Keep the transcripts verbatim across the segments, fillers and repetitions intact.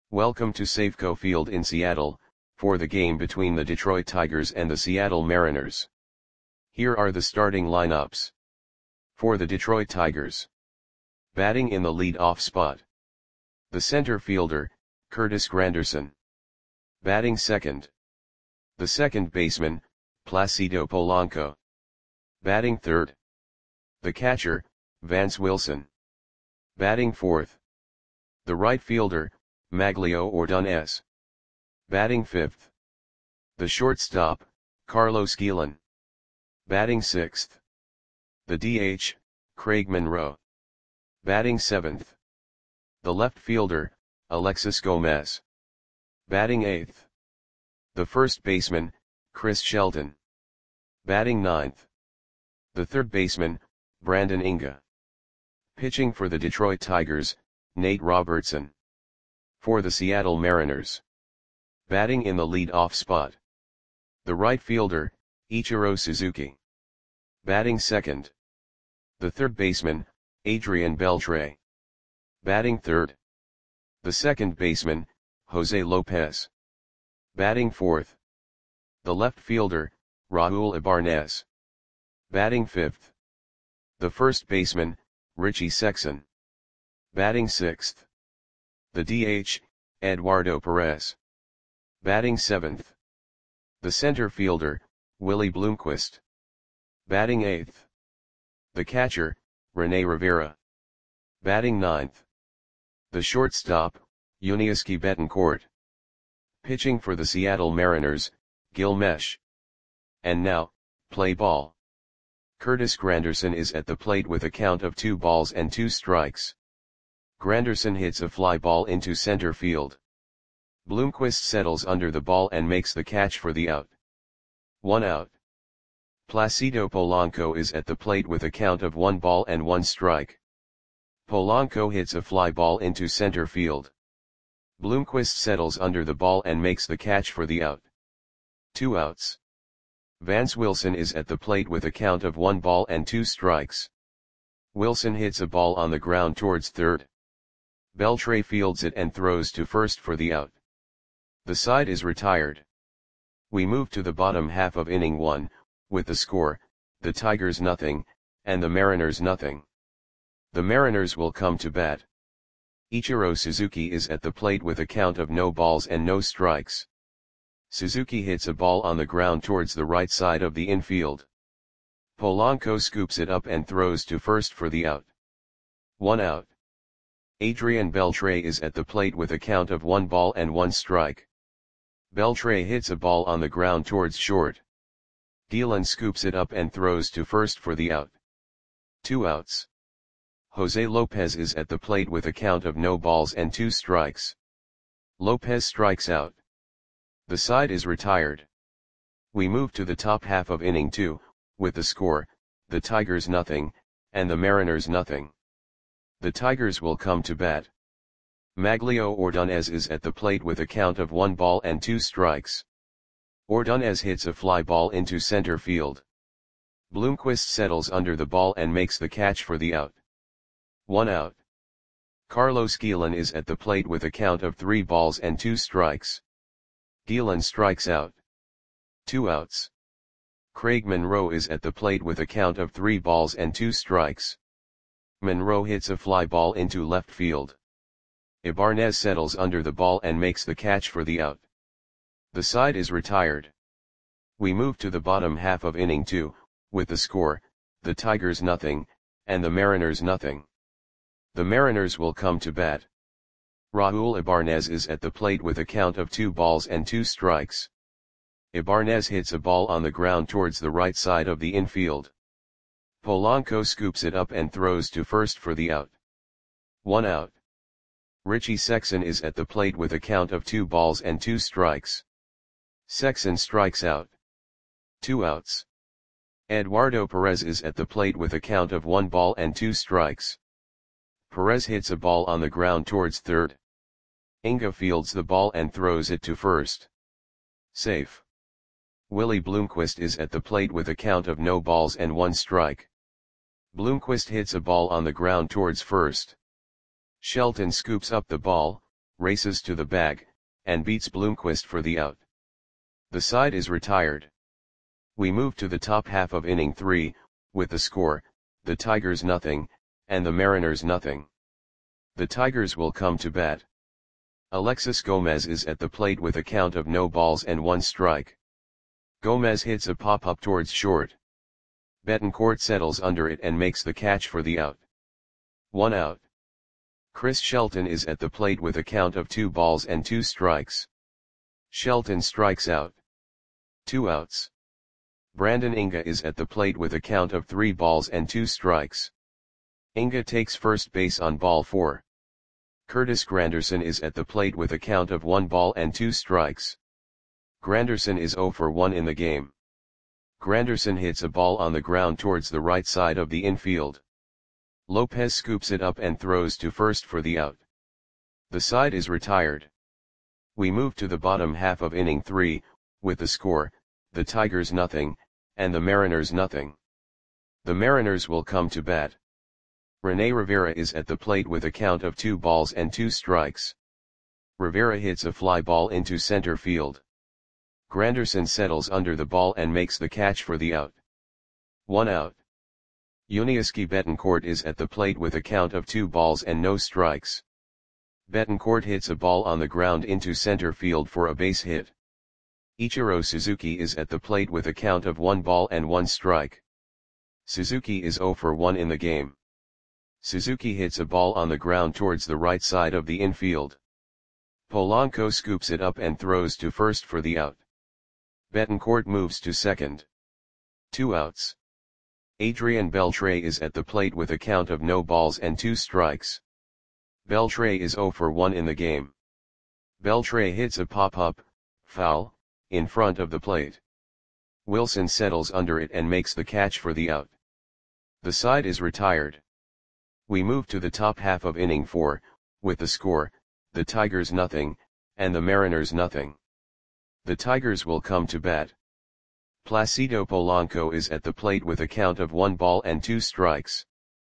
Welcome to Safeco Field in Seattle, for the game between the Detroit Tigers and the Seattle Mariners. Here are the starting lineups. For the Detroit Tigers. Batting in the lead-off spot. The center fielder, Curtis Granderson. Batting second. The second baseman, Placido Polanco. Batting third. The catcher, Vance Wilson. Batting fourth. The right fielder, Maglio Ordonez. Batting fifth. The shortstop, Carlos Guillen. Batting sixth. The D H, Craig Monroe. Batting seventh. The left fielder, Alexis Gomez. Batting eighth. The first baseman, Chris Shelton. Batting ninth. The third baseman, Brandon Inga. Pitching for the Detroit Tigers, Nate Robertson. For the Seattle Mariners. Batting in the lead-off spot. The right fielder, Ichiro Suzuki. Batting second. The third baseman, Adrian Beltre. Batting third. The second baseman, Jose Lopez. Batting fourth. The left fielder, Raul Ibanez. Batting fifth. The first baseman, Richie Sexson. Batting sixth. The D H, Eduardo Perez. Batting seventh. The center fielder, Willie Bloomquist. Batting eighth. The catcher, Rene Rivera. Batting ninth. The shortstop, Yuniesky Betancourt. Pitching for the Seattle Mariners, Gil Mesh. And now, play ball. Curtis Granderson is at the plate with a count of two balls and two strikes. Granderson hits a fly ball into center field. Bloomquist settles under the ball and makes the catch for the out. One out. Placido Polanco is at the plate with a count of one ball and one strike. Polanco hits a fly ball into center field. Bloomquist settles under the ball and makes the catch for the out. Two outs. Vance Wilson is at the plate with a count of one ball and two strikes. Wilson hits a ball on the ground towards third. Beltre fields it and throws to first for the out. The side is retired. We move to the bottom half of inning one, with the score, the Tigers nothing, and the Mariners nothing. The Mariners will come to bat. Ichiro Suzuki is at the plate with a count of no balls and no strikes. Suzuki hits a ball on the ground towards the right side of the infield. Polanco scoops it up and throws to first for the out. One out. Adrian Beltre is at the plate with a count of one ball and one strike. Beltre hits a ball on the ground towards short. Guillen scoops it up and throws to first for the out. Two outs. Jose Lopez is at the plate with a count of no balls and two strikes. Lopez strikes out. The side is retired. We move to the top half of inning two, with the score, the Tigers nothing, and the Mariners nothing. The Tigers will come to bat. Maglio Ordonez is at the plate with a count of one ball and two strikes. Ordonez hits a fly ball into center field. Bloomquist settles under the ball and makes the catch for the out. One out. Carlos Guillen is at the plate with a count of three balls and two strikes. Guillen strikes out. Two outs. Craig Monroe is at the plate with a count of three balls and two strikes. Monroe hits a fly ball into left field. Ibanez settles under the ball and makes the catch for the out. The side is retired. We move to the bottom half of inning two, with the score, the Tigers nothing, and the Mariners nothing. The Mariners will come to bat. Raul Ibanez is at the plate with a count of two balls and two strikes. Ibanez hits a ball on the ground towards the right side of the infield. Polanco scoops it up and throws to first for the out. One out. Richie Sexson is at the plate with a count of two balls and two strikes. Sexson strikes out. Two outs. Eduardo Perez is at the plate with a count of one ball and two strikes. Perez hits a ball on the ground towards third. Inga fields the ball and throws it to first. Safe. Willie Bloomquist is at the plate with a count of no balls and one strike. Bloomquist hits a ball on the ground towards first. Shelton scoops up the ball, races to the bag, and beats Bloomquist for the out. The side is retired. We move to the top half of inning three, with the score, the Tigers nothing, and the Mariners nothing. The Tigers will come to bat. Alexis Gomez is at the plate with a count of no balls and one strike. Gomez hits a pop-up towards short. Betancourt settles under it and makes the catch for the out. One out. Chris Shelton is at the plate with a count of two balls and two strikes. Shelton strikes out. Two outs. Brandon Inga is at the plate with a count of three balls and two strikes. Inga takes first base on ball four. Curtis Granderson is at the plate with a count of one ball and two strikes. Granderson is zero for one in the game. Granderson hits a ball on the ground towards the right side of the infield. Lopez scoops it up and throws to first for the out. The side is retired. We move to the bottom half of inning three, with the score, the Tigers nothing, and the Mariners nothing. The Mariners will come to bat. Rene Rivera is at the plate with a count of two balls and two strikes. Rivera hits a fly ball into center field. Granderson settles under the ball and makes the catch for the out. One out. Yuniesky Betancourt is at the plate with a count of two balls and no strikes. Betancourt hits a ball on the ground into center field for a base hit. Ichiro Suzuki is at the plate with a count of one ball and one strike. Suzuki is zero for one in the game. Suzuki hits a ball on the ground towards the right side of the infield. Polanco scoops it up and throws to first for the out. Betancourt moves to second. Two outs. Adrian Beltre is at the plate with a count of no balls and two strikes. Beltre is zero for one in the game. Beltre hits a pop-up, foul, in front of the plate. Wilson settles under it and makes the catch for the out. The side is retired. We move to the top half of inning four, with the score, the Tigers nothing, and the Mariners nothing. The Tigers will come to bat. Placido Polanco is at the plate with a count of one ball and two strikes.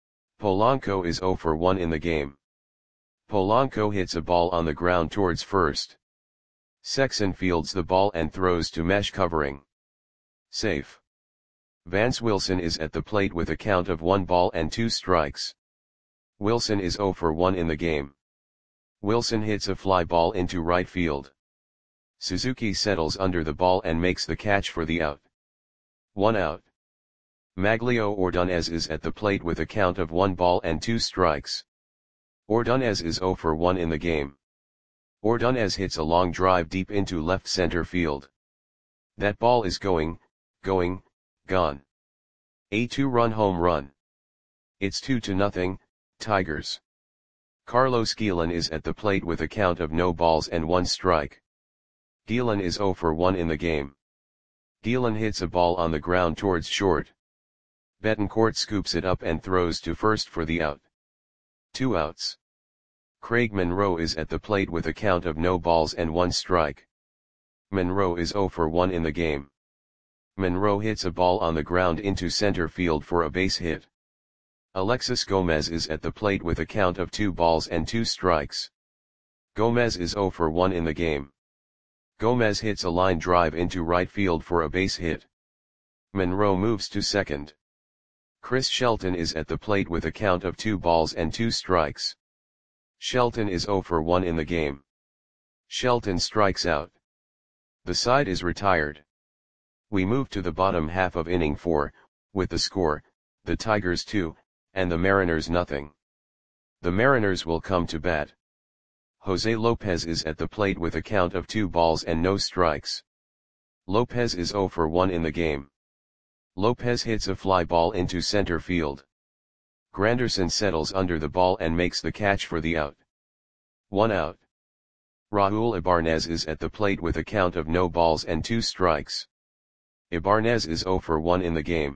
Polanco is zero for one in the game. Polanco hits a ball on the ground towards first. Sexson fields the ball and throws to mesh covering. Safe. Vance Wilson is at the plate with a count of one ball and two strikes. Wilson is zero for one in the game. Wilson hits a fly ball into right field. Suzuki settles under the ball and makes the catch for the out. One out. Maglio Ordonez is at the plate with a count of one ball and two strikes. Ordonez is zero for one in the game. Ordonez hits a long drive deep into left center field. That ball is going, going, gone. A two-run home run. It's two to nothing, Tigers. Carlos Guillen is at the plate with a count of no balls and one strike. Guillen is zero for one in the game. Guillen hits a ball on the ground towards short. Betancourt scoops it up and throws to first for the out. Two outs. Craig Monroe is at the plate with a count of no balls and one strike. Monroe is zero for one in the game. Monroe hits a ball on the ground into center field for a base hit. Alexis Gomez is at the plate with a count of two balls and two strikes. Gomez is zero for one in the game. Gomez hits a line drive into right field for a base hit. Monroe moves to second. Chris Shelton is at the plate with a count of two balls and two strikes. Shelton is zero for one in the game. Shelton strikes out. The side is retired. We move to the bottom half of inning four, with the score, the Tigers two, and the Mariners nothing. The Mariners will come to bat. Jose Lopez is at the plate with a count of two balls and no strikes. Lopez is zero for one in the game. Lopez hits a fly ball into center field. Granderson settles under the ball and makes the catch for the out. One out. Raul Ibanez is at the plate with a count of no balls and two strikes. Ibanez is zero for one in the game.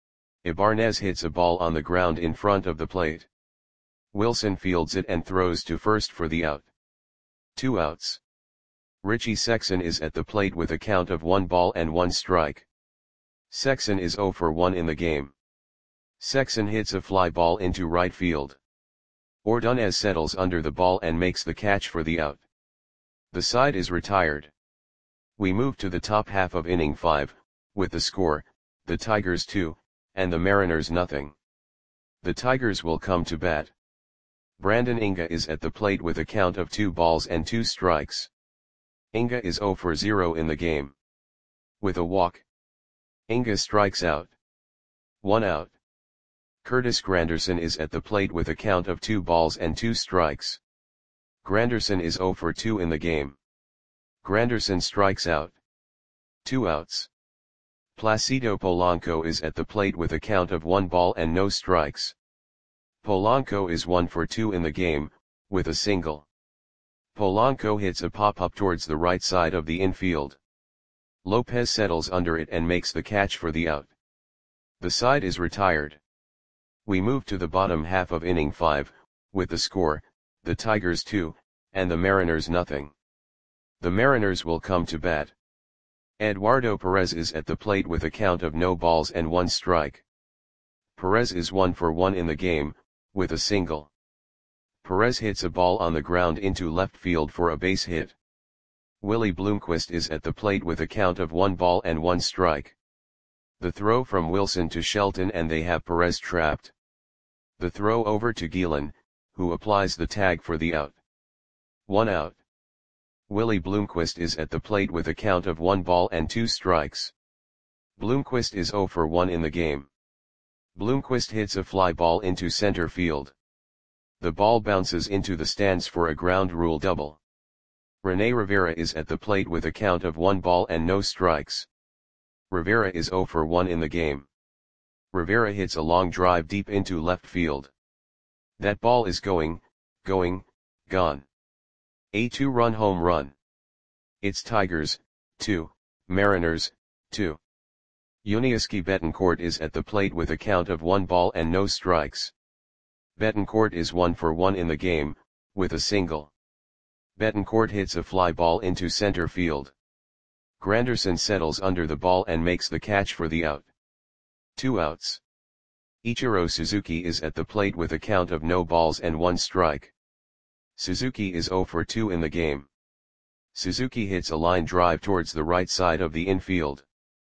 Ibanez hits a ball on the ground in front of the plate. Wilson fields it and throws to first for the out. Two outs. Richie Sexson is at the plate with a count of one ball and one strike. Sexson is zero for one in the game. Sexson hits a fly ball into right field. Ordonez settles under the ball and makes the catch for the out. The side is retired. We move to the top half of inning five, with the score, the Tigers two, and the Mariners nothing. The Tigers will come to bat. Brandon Inga is at the plate with a count of two balls and two strikes. Inga is zero for zero in the game. With a walk, Inga strikes out. One out. Curtis Granderson is at the plate with a count of two balls and two strikes. Granderson is zero for two in the game. Granderson strikes out. Two outs. Placido Polanco is at the plate with a count of one ball and no strikes. Polanco is one for two in the game, with a single. Polanco hits a pop-up towards the right side of the infield. Lopez settles under it and makes the catch for the out. The side is retired. We move to the bottom half of inning five, with the score, the Tigers two, and the Mariners nothing. The Mariners will come to bat. Eduardo Perez is at the plate with a count of no balls and one strike. Perez is one for one in the game, with a single. Perez hits a ball on the ground into left field for a base hit. Willie Bloomquist is at the plate with a count of one ball and one strike. The throw from Wilson to Shelton and they have Perez trapped. The throw over to Gielan, who applies the tag for the out. One out. Willie Bloomquist is at the plate with a count of one ball and two strikes. Bloomquist is zero for one in the game. Bloomquist hits a fly ball into center field. The ball bounces into the stands for a ground rule double. Rene Rivera is at the plate with a count of one ball and no strikes. Rivera is zero for one in the game. Rivera hits a long drive deep into left field. That ball is going, going, gone. A two-run home run. It's Tigers, two, Mariners, two. Yuniesky Betancourt is at the plate with a count of one ball and no strikes. Betancourt is one for one in the game, with a single. Betancourt hits a fly ball into center field. Granderson settles under the ball and makes the catch for the out. Two outs. Ichiro Suzuki is at the plate with a count of no balls and one strike. Suzuki is zero for two in the game. Suzuki hits a line drive towards the right side of the infield.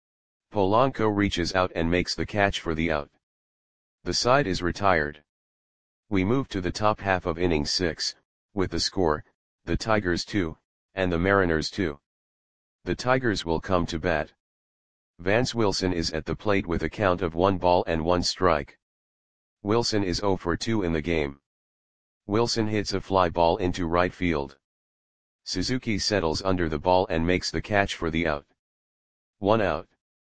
Polanco reaches out and makes the catch for the out. The side is retired. We move to the top half of inning six, with the score, the Tigers two, and the Mariners two. The Tigers will come to bat. Vance Wilson is at the plate with a count of one ball and one strike. Wilson is zero for two in the game. Wilson hits a fly ball into right field. Suzuki settles under the ball and makes the catch for the out. One out.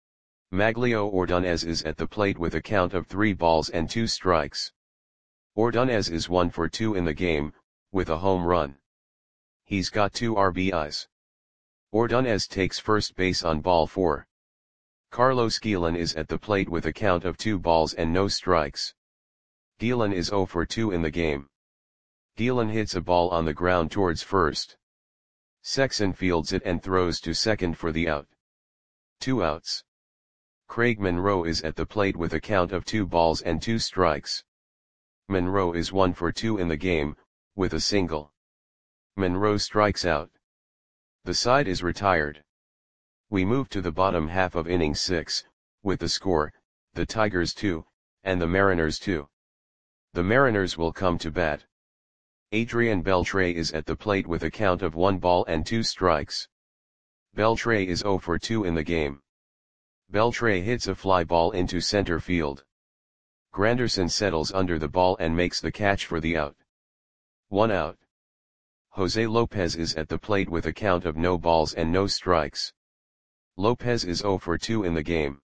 Maglio Ordonez is at the plate with a count of three balls and two strikes. Ordonez is one for two in the game, with a home run. He's got two R B Is. Ordonez takes first base on ball four. Carlos Gielan is at the plate with a count of two balls and no strikes. Gielan is zero for two in the game. Gielan hits a ball on the ground towards first. Sexson fields it and throws to second for the out. Two outs. Craig Monroe is at the plate with a count of two balls and two strikes. Monroe is one for two in the game, with a single. Monroe strikes out. The side is retired. We move to the bottom half of inning six, with the score, the Tigers two, and the Mariners two. The Mariners will come to bat. Adrian Beltre is at the plate with a count of one ball and two strikes. Beltre is zero for two in the game. Beltre hits a fly ball into center field. Granderson settles under the ball and makes the catch for the out. One out. Jose Lopez is at the plate with a count of no balls and no strikes. Lopez is zero for two in the game.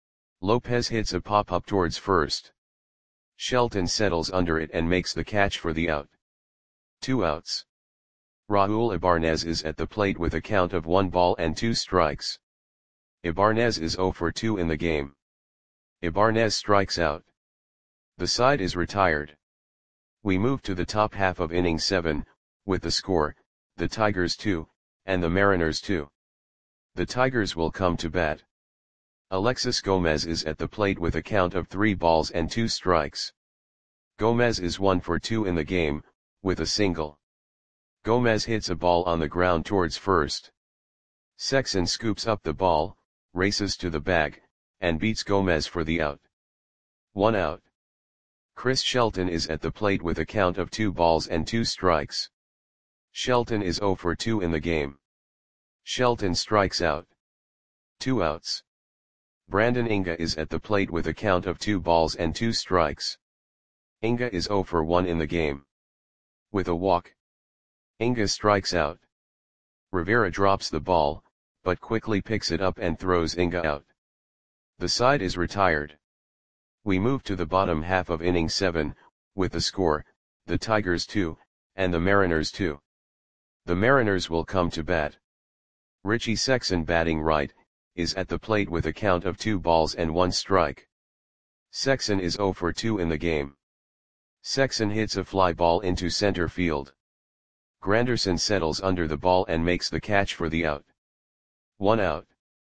Lopez hits a pop-up towards first. Shelton settles under it and makes the catch for the out. Two outs. Raul Ibanez is at the plate with a count of one ball and two strikes. Ibanez is zero for two in the game. Ibanez strikes out. The side is retired. We move to the top half of inning seven, with the score, the Tigers two, and the Mariners two. The Tigers will come to bat. Alexis Gomez is at the plate with a count of three balls and two strikes. Gomez is one for two in the game, with a single. Gomez hits a ball on the ground towards first. Sexson scoops up the ball, races to the bag, and beats Gomez for the out. One out. Chris Shelton is at the plate with a count of two balls and two strikes. Shelton is zero for two in the game. Shelton strikes out. Two outs. Brandon Inga is at the plate with a count of two balls and two strikes. Inga is zero for one in the game. With a walk. Inga strikes out. Rivera drops the ball, but quickly picks it up and throws Inga out. The side is retired. We move to the bottom half of inning seven, with the score, the Tigers two, and the Mariners two. The Mariners will come to bat. Richie Sexson, batting right, is at the plate with a count of two balls and one strike. Sexson is zero for two in the game. Sexson hits a fly ball into center field. Granderson settles under the ball and makes the catch for the out. One out.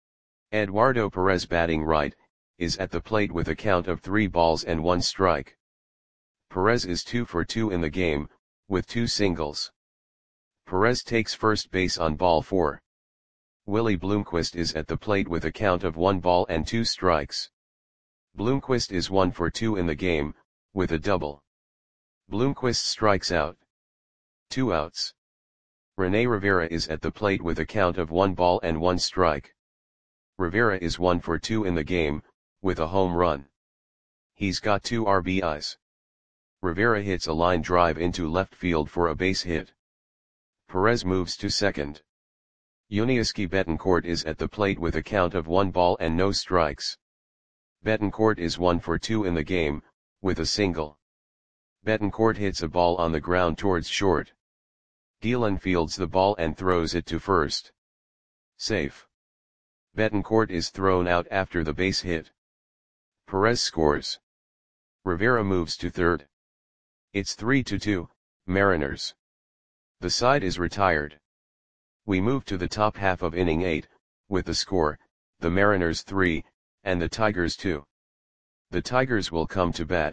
Eduardo Perez, batting right, is at the plate with a count of three balls and one strike. Perez is two for two in the game, with two singles. Perez takes first base on ball four. Willie Bloomquist is at the plate with a count of one ball and two strikes. Bloomquist is one for two in the game, with a double. Bloomquist strikes out. Two outs. Rene Rivera is at the plate with a count of one ball and one strike. Rivera is one for two in the game, with a home run. He's got two R B Is. Rivera hits a line drive into left field for a base hit. Perez moves to second. Yuniesky Betancourt is at the plate with a count of one ball and no strikes. Betancourt is one for two in the game, with a single. Betancourt hits a ball on the ground towards short. Gielan fields the ball and throws it to first. Safe. Betancourt is thrown out after the base hit. Perez scores. Rivera moves to third. It's three to two, Mariners. The side is retired. We move to the top half of inning eight, with the score, the Mariners three, and the Tigers two. The Tigers will come to bat.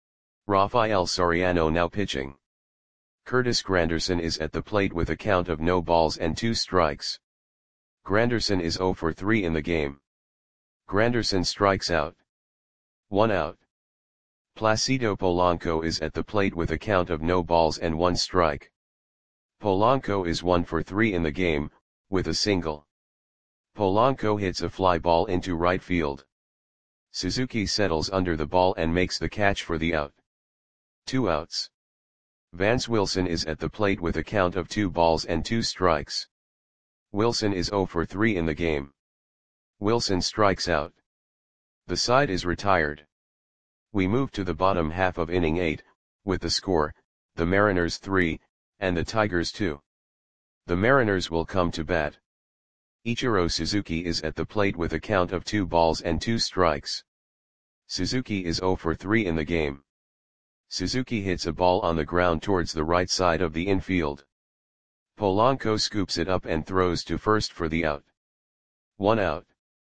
Rafael Soriano now pitching. Curtis Granderson is at the plate with a count of no balls and two strikes. Granderson is zero for three in the game. Granderson strikes out. One out. Placido Polanco is at the plate with a count of no balls and one strike. Polanco is one for three in the game, with a single. Polanco hits a fly ball into right field. Suzuki settles under the ball and makes the catch for the out. Two outs. Vance Wilson is at the plate with a count of two balls and two strikes. Wilson is zero for three in the game. Wilson strikes out. The side is retired. We move to the bottom half of inning eight, with the score, the Mariners three, and the Tigers two. The Mariners will come to bat. Ichiro Suzuki is at the plate with a count of two balls and two strikes. Suzuki is zero for three in the game. Suzuki hits a ball on the ground towards the right side of the infield. Polanco scoops it up and throws to first for the out. One out.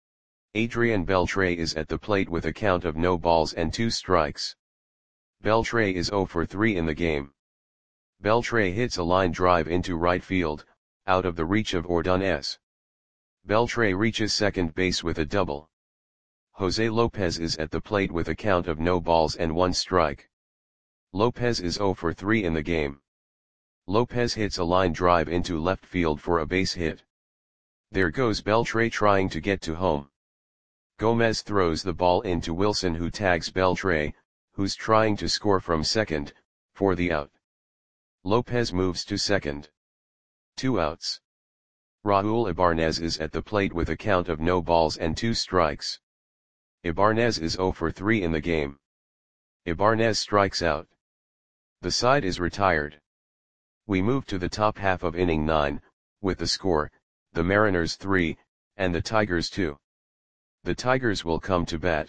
Adrian Beltre is at the plate with a count of no balls and two strikes. Beltre is zero for three in the game. Beltre hits a line drive into right field, out of the reach of Ordonez. Beltre reaches second base with a double. Jose Lopez is at the plate with a count of no balls and one strike. Lopez is zero for three in the game. Lopez hits a line drive into left field for a base hit. There goes Beltre trying to get to home. Gomez throws the ball into Wilson, who tags Beltre, who's trying to score from second, for the out. Lopez moves to second. Two outs. Raul Ibanez is at the plate with a count of no balls and two strikes. Ibanez is zero for three in the game. Ibanez strikes out. The side is retired. We move to the top half of inning nine, with the score, the Mariners three, and the Tigers two. The Tigers will come to bat.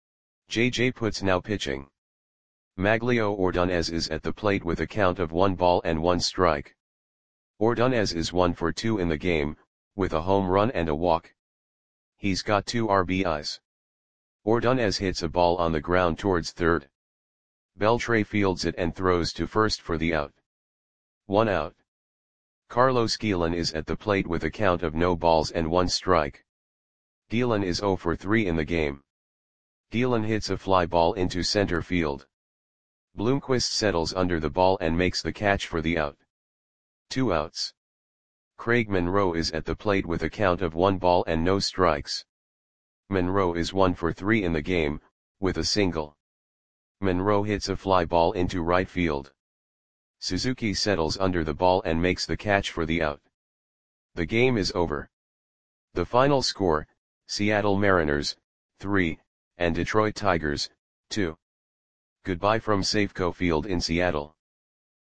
J J Putz now pitching. Maglio Ordonez is at the plate with a count of one ball and one strike. Ordonez is one for two in the game, with a home run and a walk. He's got two R B Is. Ordonez hits a ball on the ground towards third. Beltre fields it and throws to first for the out. One out. Carlos Guillen is at the plate with a count of no balls and one strike. Guillen is zero for three in the game. Guillen hits a fly ball into center field. Bloomquist settles under the ball and makes the catch for the out. Two outs. Craig Monroe is at the plate with a count of one ball and no strikes. Monroe is one for three in the game, with a single. Monroe hits a fly ball into right field. Suzuki settles under the ball and makes the catch for the out. The game is over. The final score, Seattle Mariners, three, and Detroit Tigers, two. Goodbye from Safeco Field in Seattle.